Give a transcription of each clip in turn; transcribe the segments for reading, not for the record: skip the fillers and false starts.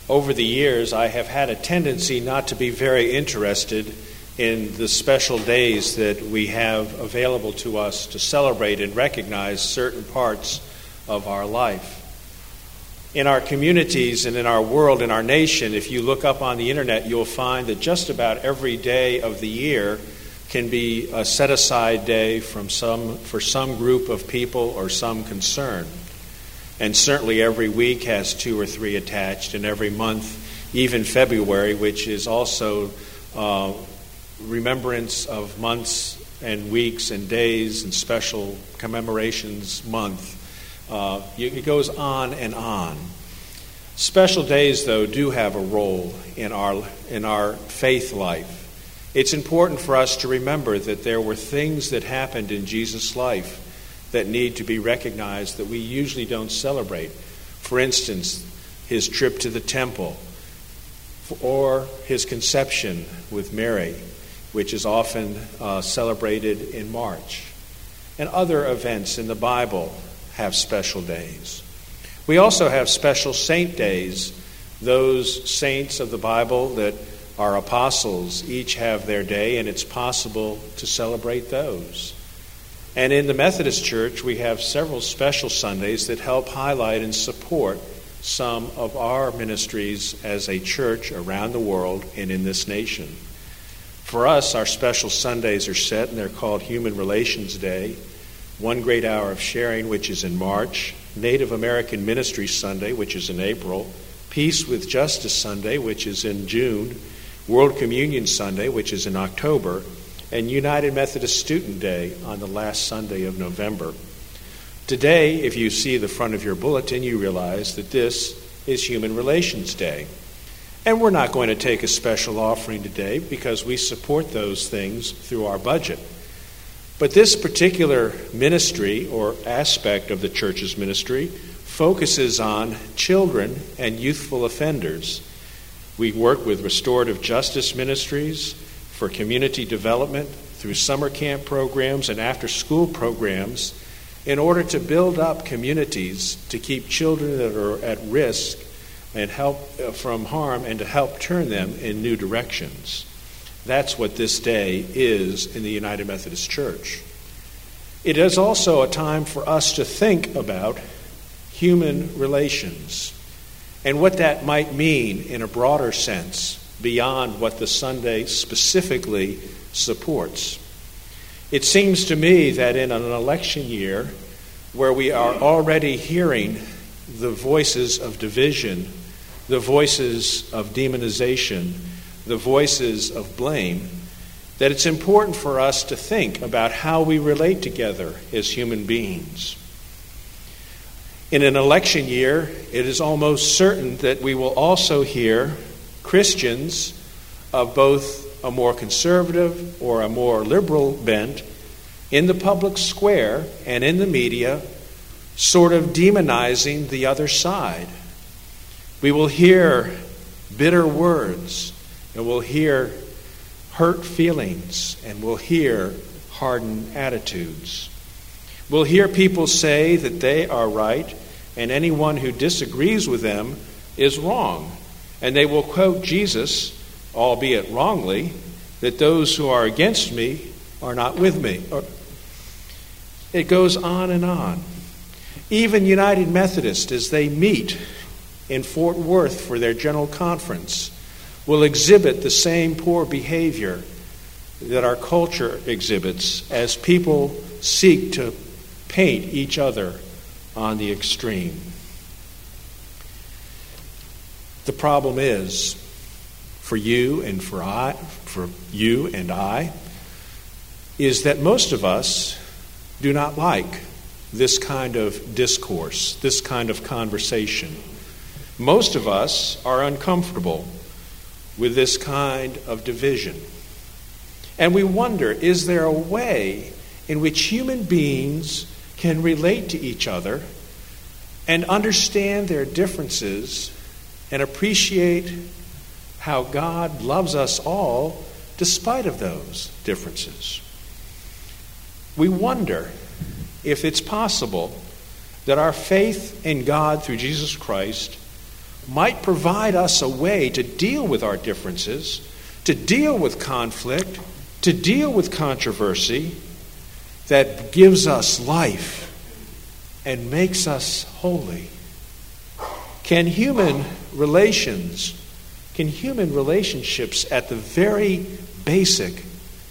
Over the years, I have had a tendency not to be very interested in the special days that we have available to us to celebrate and recognize certain parts of our life. In our communities and in our world, in our nation, if you look up on the internet, you'll find that just about every day of the year can be a set-aside day for some group of people or some concern. And certainly every week has 2 or 3 attached, and every month, even February, which is also remembrance of months and weeks and days and special commemorations month. It goes on and on. Special days, though, do have a role in our faith life. It's important for us to remember that there were things that happened in Jesus' life that need to be recognized that we usually don't celebrate. For instance, his trip to the temple, or his conception with Mary, which is often celebrated in March. And other events in the Bible have special days. We also have special saint days. Those saints of the Bible that are apostles each have their day, and it's possible to celebrate those. And in the Methodist Church, we have several special Sundays that help highlight and support some of our ministries as a church around the world and in this nation. For us, our special Sundays are set, and they're called Human Relations Day, One Great Hour of Sharing, which is in March, Native American Ministry Sunday, which is in April, Peace with Justice Sunday, which is in June, World Communion Sunday, which is in October, and United Methodist Student Day on the last Sunday of November. Today, if you see the front of your bulletin, you realize that this is Human Relations Day. And we're not going to take a special offering today because we support those things through our budget. But this particular ministry or aspect of the church's ministry focuses on children and youthful offenders. We work with restorative justice ministries for community development through summer camp programs and after-school programs in order to build up communities to keep children that are at risk and help from harm and to help turn them in new directions. That's what this day is in the United Methodist Church. It is also a time for us to think about human relations and what that might mean in a broader sense beyond what the Sunday specifically supports. It seems to me that in an election year where we are already hearing the voices of division, the voices of demonization, the voices of blame, that it's important for us to think about how we relate together as human beings. In an election year, it is almost certain that we will also hear Christians of both a more conservative or a more liberal bent in the public square and in the media sort of demonizing the other side. We will hear bitter words, and we'll hear hurt feelings, and we'll hear hardened attitudes. We'll hear people say that they are right, and anyone who disagrees with them is wrong. And they will quote Jesus, albeit wrongly, that those who are against me are not with me. It goes on and on. Even United Methodists, as they meet in Fort Worth for their general conference, will exhibit the same poor behavior that our culture exhibits as people seek to paint each other on the extreme. The problem is, for you and I, is that most of us do not like this kind of discourse, this kind of conversation. Most of us are uncomfortable with this kind of division. And we wonder, is there a way in which human beings can relate to each other and understand their differences and appreciate how God loves us all despite of those differences? We wonder if it's possible that our faith in God through Jesus Christ might provide us a way to deal with our differences, to deal with conflict, to deal with controversy that gives us life and makes us holy. Can human relationships at the very basic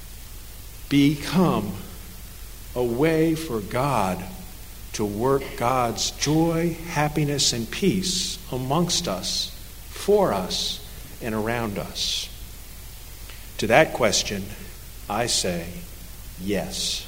become a way for God to work God's joy, happiness, and peace amongst us, for us, and around us? To that question, I say yes.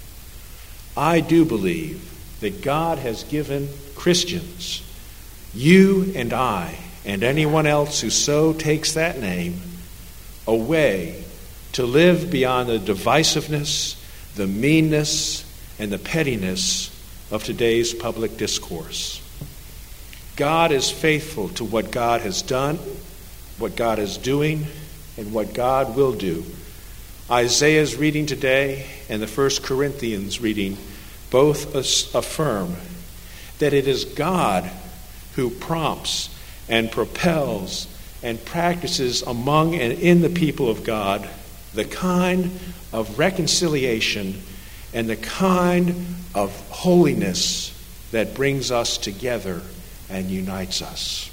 I do believe that God has given Christians, you and I, and anyone else who so takes that name, a way to live beyond the divisiveness, the meanness, and the pettiness of today's public discourse. God is faithful to what God has done, what God is doing, and what God will do. Isaiah's reading today and the 1 Corinthians reading both affirm that it is God who prompts and propels and practices among and in the people of God the kind of reconciliation and the kind of holiness that brings us together and unites us.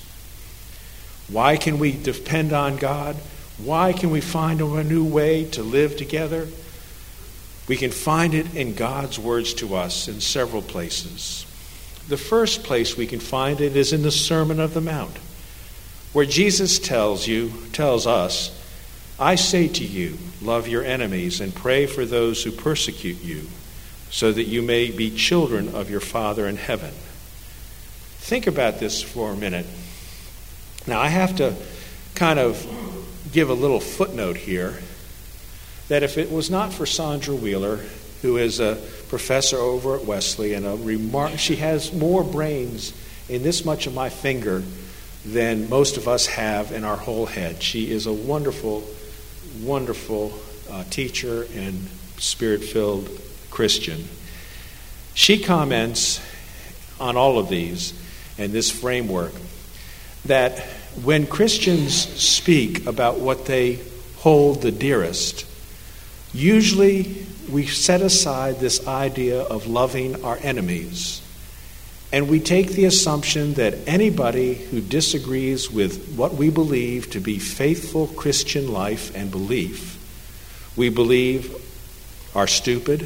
Why can we depend on God? Why can we find a new way to live together? We can find it in God's words to us in several places. The first place we can find it is in the Sermon on the Mount, where Jesus tells us, I say to you, love your enemies and pray for those who persecute you, so that you may be children of your Father in heaven. Think about this for a minute. Now, I have to kind of give a little footnote here, that if it was not for Sandra Wheeler, who is a professor over at Wesley, and she has more brains in this much of my finger than most of us have in our whole head. She is a wonderful, wonderful teacher and spirit-filled Christian. She comments on all of these and this framework that when Christians speak about what they hold the dearest, usually we set aside this idea of loving our enemies, and we take the assumption that anybody who disagrees with what we believe to be faithful Christian life and belief, we believe are stupid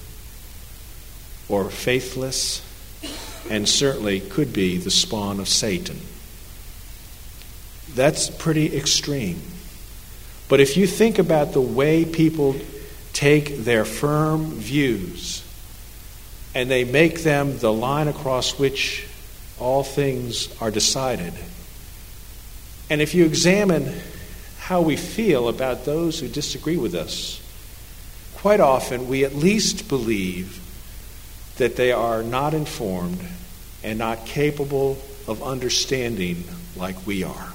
or faithless, and certainly could be the spawn of Satan. That's pretty extreme. But if you think about the way people take their firm views and they make them the line across which all things are decided, and if you examine how we feel about those who disagree with us, quite often we at least believe that they are not informed and not capable of understanding like we are.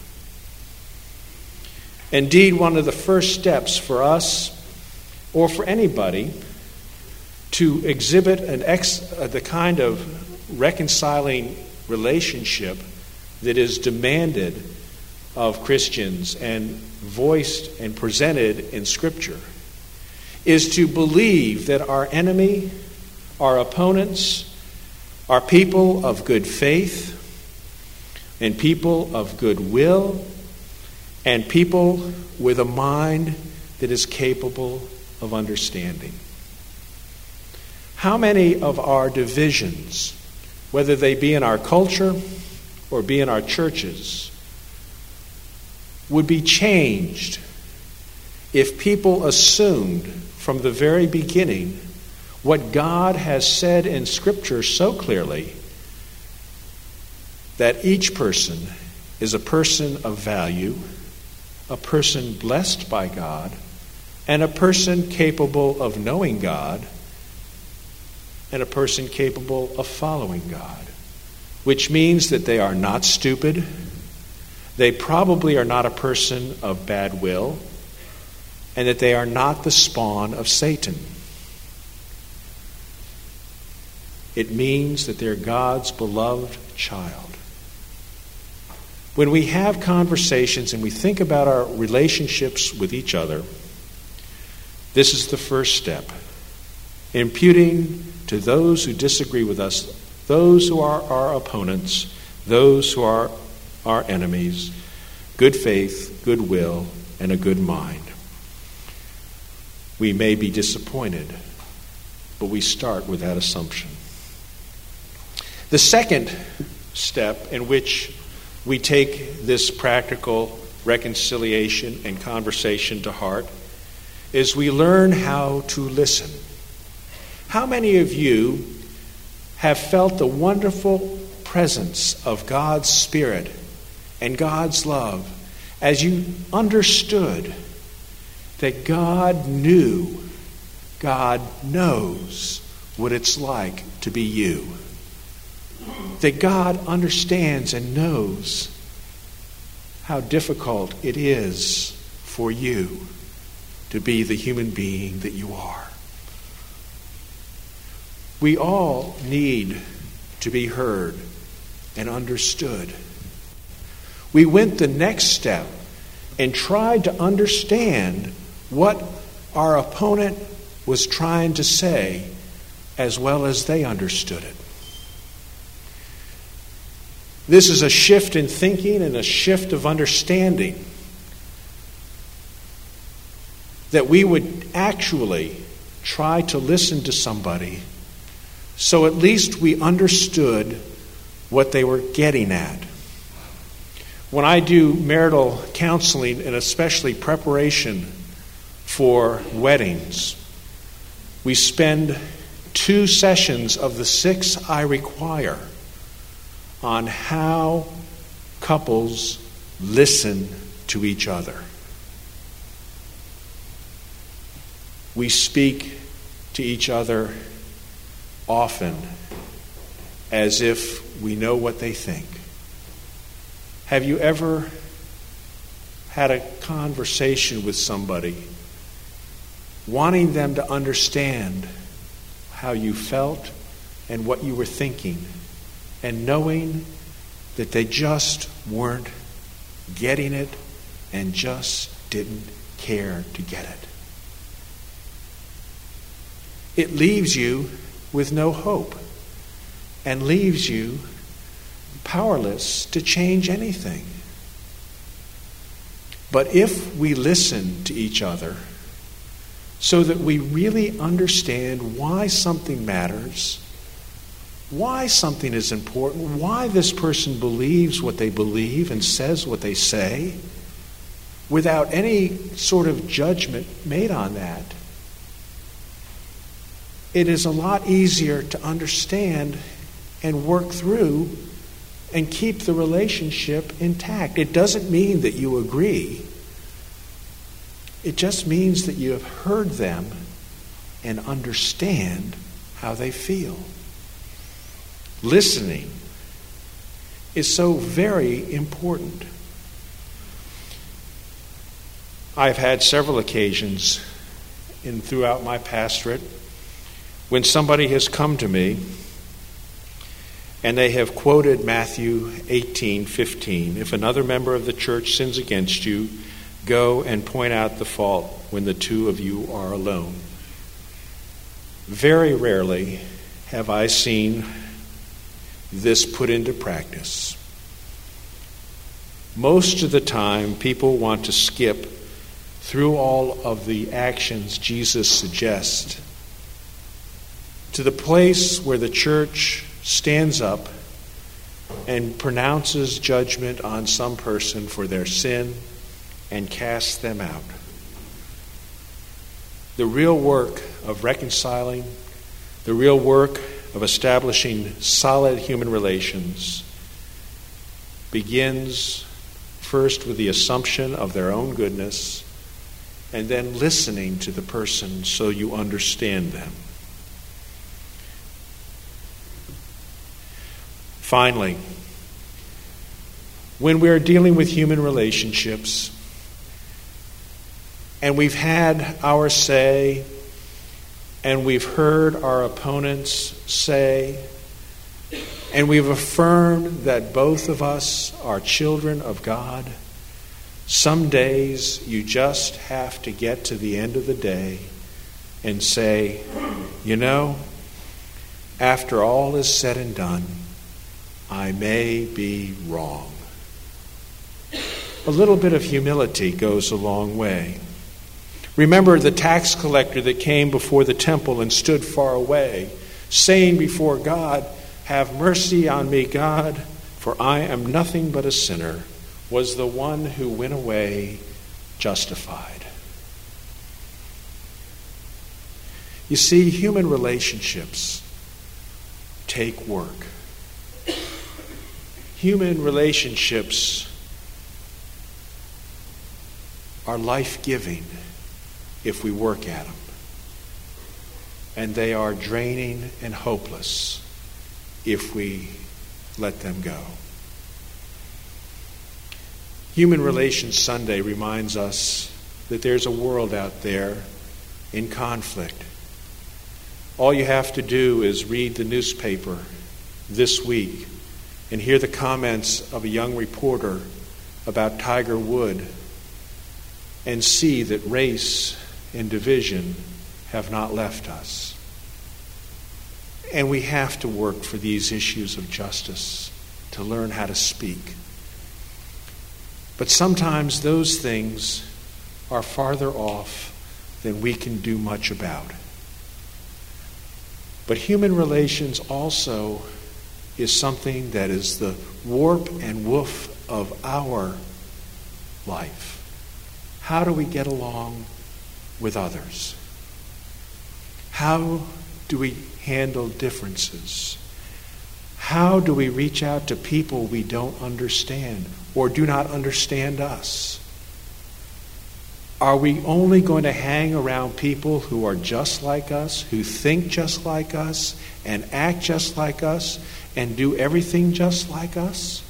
Indeed, one of the first steps for us, or for anybody, to exhibit the kind of reconciling relationship that is demanded of Christians and voiced and presented in Scripture is to believe that our enemy, our opponents, are people of good faith and people of good will and people with a mind that is capable of understanding. How many of our divisions, whether they be in our culture or be in our churches, would be changed if people assumed from the very beginning what God has said in Scripture so clearly, that each person is a person of value, a person blessed by God, and a person capable of knowing God, and a person capable of following God, which means that they are not stupid. They probably are not a person of bad will, and that they are not the spawn of Satan. It means that they're God's beloved child. When we have conversations and we think about our relationships with each other, this is the first step. Imputing to those who disagree with us, those who are our opponents, those who are our enemies, good faith, goodwill, and a good mind. We may be disappointed, but we start with that assumption. The second step in which we take this practical reconciliation and conversation to heart is we learn how to listen. How many of you have felt the wonderful presence of God's Spirit and God's love as you understood that God knew, God knows what it's like to be you? That God understands and knows how difficult it is for you to be the human being that you are. We all need to be heard and understood. We went the next step and tried to understand what our opponent was trying to say as well as they understood it. This is a shift in thinking and a shift of understanding that we would actually try to listen to somebody so at least we understood what they were getting at. When I do marital counseling, and especially preparation for weddings, we spend 2 sessions of the 6 I require on how couples listen to each other. We speak to each other often as if we know what they think. Have you ever had a conversation with somebody wanting them to understand how you felt and what you were thinking, and knowing that they just weren't getting it and just didn't care to get it? It leaves you with no hope and leaves you powerless to change anything. But if we listen to each other so that we really understand why something matters, why something is important, why this person believes what they believe and says what they say, without any sort of judgment made on that, it is a lot easier to understand and work through and keep the relationship intact. It doesn't mean that you agree. It just means that you have heard them and understand how they feel. Listening is so very important. I've had several occasions throughout my pastorate when somebody has come to me and they have quoted Matthew 18:15. If another member of the church sins against you, go and point out the fault when the 2 of you are alone. Very rarely have I seen this put into practice. Most of the time, people want to skip through all of the actions Jesus suggests to the place where the church stands up and pronounces judgment on some person for their sin and casts them out. The real work of reconciling, the real work of establishing solid human relations begins first with the assumption of their own goodness and then listening to the person so you understand them. Finally, when we're dealing with human relationships and we've had our say and we've heard our opponents say, and we've affirmed that both of us are children of God, some days you just have to get to the end of the day and say, you know, after all is said and done, I may be wrong. A little bit of humility goes a long way. Remember the tax collector that came before the temple and stood far away, saying before God, "Have mercy on me, God, for I am nothing but a sinner," was the one who went away justified. You see, human relationships take work. Human relationships are life-giving if we work at them. And they are draining and hopeless if we let them go. Human Relations Sunday reminds us that there's a world out there in conflict. All you have to do is read the newspaper this week and hear the comments of a young reporter about Tiger Woods and see that race and division have not left us. And we have to work for these issues of justice, to learn how to speak. But sometimes those things are farther off than we can do much about. But human relations also is something that is the warp and woof of our life. How do we get along with others? How do we handle differences? How do we reach out to people we don't understand or do not understand us? Are we only going to hang around people who are just like us, who think just like us, and act just like us, and do everything just like us?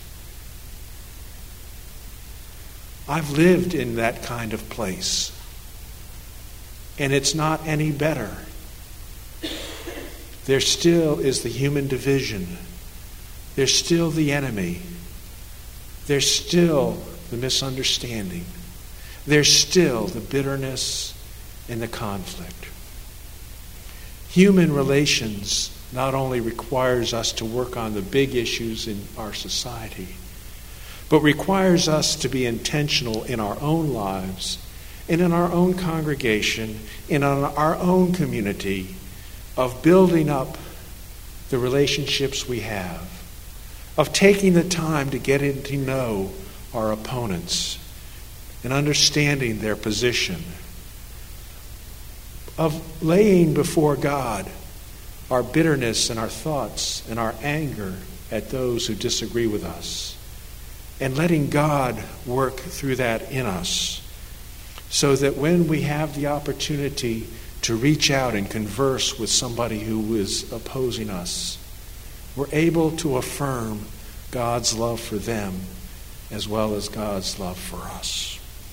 I've lived in that kind of place, and it's not any better. There still is the human division. There's still the enemy. There's still the misunderstanding. There's still the bitterness and the conflict. Human relations not only requires us to work on the big issues in our society, but requires us to be intentional in our own lives and in our own congregation and in our own community of building up the relationships we have, of taking the time to get to know our opponents and understanding their position, of laying before God our bitterness and our thoughts and our anger at those who disagree with us, and letting God work through that in us, so that when we have the opportunity to reach out and converse with somebody who is opposing us, we're able to affirm God's love for them as well as God's love for us.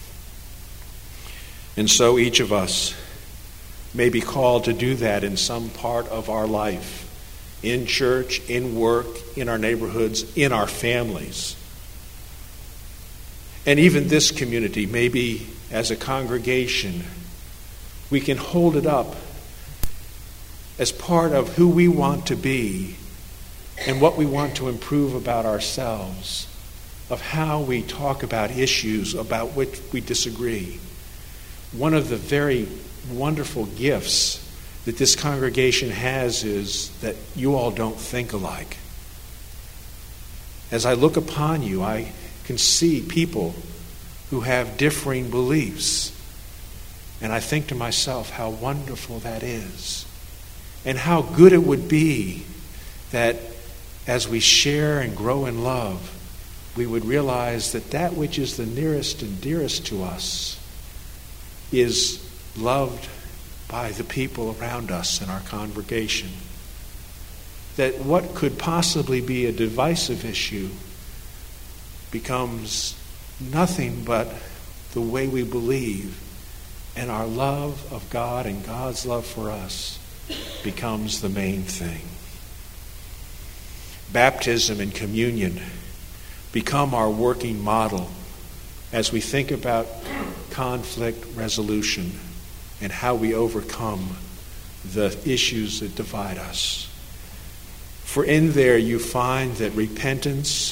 And so each of us may be called to do that in some part of our life, in church, in work, in our neighborhoods, in our families. And even this community, maybe as a congregation, we can hold it up as part of who we want to be and what we want to improve about ourselves, of how we talk about issues about which we disagree. One of the very wonderful gifts that this congregation has is that you all don't think alike. As I look upon you, I can see people who have differing beliefs. And I think to myself how wonderful that is. And how good it would be that as we share and grow in love, we would realize that that which is the nearest and dearest to us is loved by the people around us in our congregation. That what could possibly be a divisive issue becomes nothing but the way we believe, and our love of God and God's love for us becomes the main thing. baptism and communion become our working model as we think about conflict resolution and how we overcome the issues that divide us. For in there you find that repentance,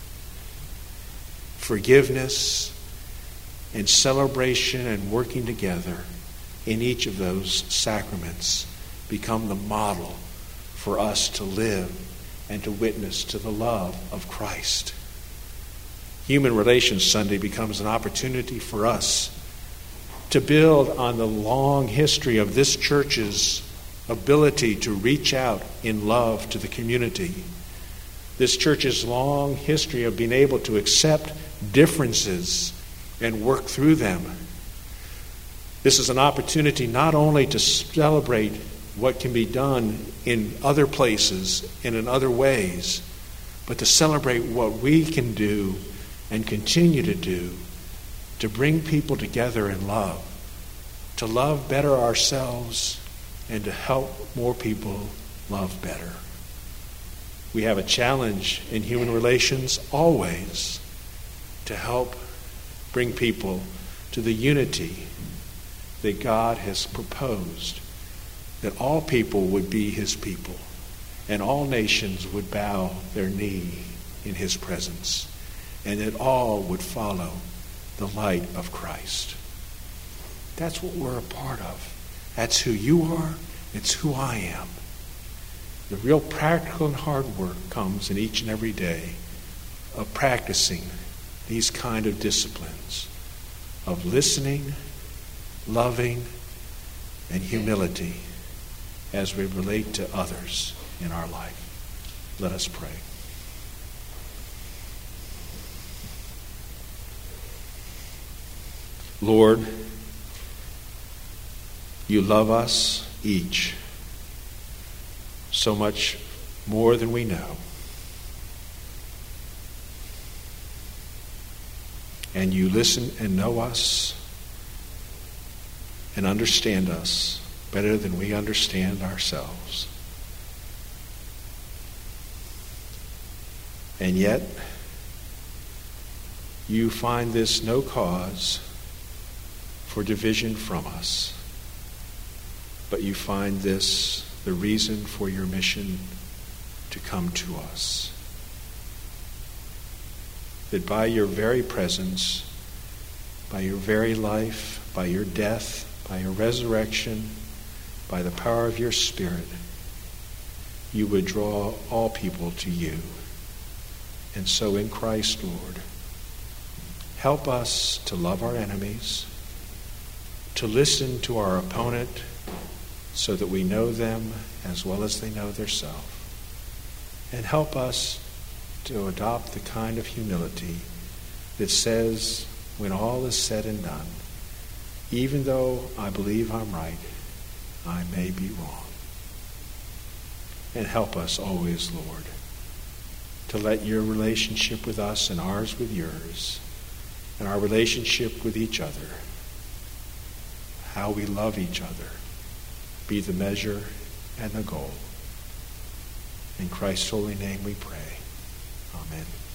forgiveness, and celebration and working together in each of those sacraments become the model for us to live and to witness to the love of Christ. Human Relations Sunday becomes an opportunity for us to build on the long history of this church's ability to reach out in love to the community. This church's long history of being able to accept differences and work through them. This is an opportunity not only to celebrate what can be done in other places and in other ways, but to celebrate what we can do and continue to do to bring people together in love, to love better ourselves, and to help more people love better. We have a challenge in human relations always to help bring people to the unity that God has proposed, that all people would be his people and all nations would bow their knee in his presence, and that all would follow the light of Christ. That's what we're a part of. That's who you are. It's who I am. The real practical and hard work comes in each and every day of practicing these kind of disciplines of listening, loving, and humility as we relate to others in our life. Let us pray. Lord, you love us each so much more than we know. And you listen and know us and understand us better than we understand ourselves. And yet, you find this no cause for division from us, but you find this the reason for your mission to come to us. That by your very presence, by your very life, by your death, by your resurrection, by the power of your Spirit, you would draw all people to you. And so in Christ, Lord, help us to love our enemies, to listen to our opponent so that we know them as well as they know themselves. And help us to adopt the kind of humility that says, when all is said and done, even though I believe I'm right, I may be wrong. And help us always, Lord, to let your relationship with us and ours with yours, and our relationship with each other, how we love each other, be the measure and the goal. In Christ's holy name we pray. Amen.